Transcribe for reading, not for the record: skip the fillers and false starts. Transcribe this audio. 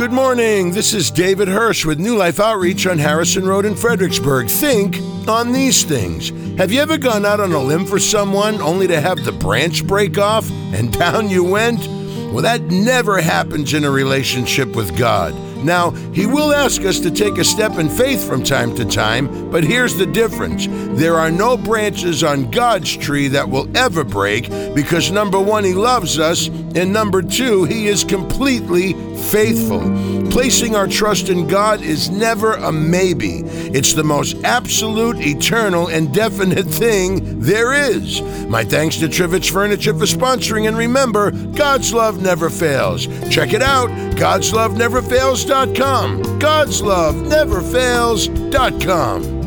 Good morning. This is David Hirsch with New Life Outreach on Harrison Road in Fredericksburg. Think on these things. Have you ever gone out on a limb for someone only to have the branch break off and down you went? Well, that never happens in a relationship with God. Now, He will ask us to take a step in faith from time to time, but here's the difference. There are no branches on God's tree that will ever break because number one, He loves us, and number two, He is completely faithful. Placing our trust in God is never a maybe. It's the most absolute, eternal, and definite thing there is. My thanks to Trivich Furniture for sponsoring, and remember, God's love never fails. Check it out, God'sLoveNeverFails.com. God'sLoveNeverFails.com.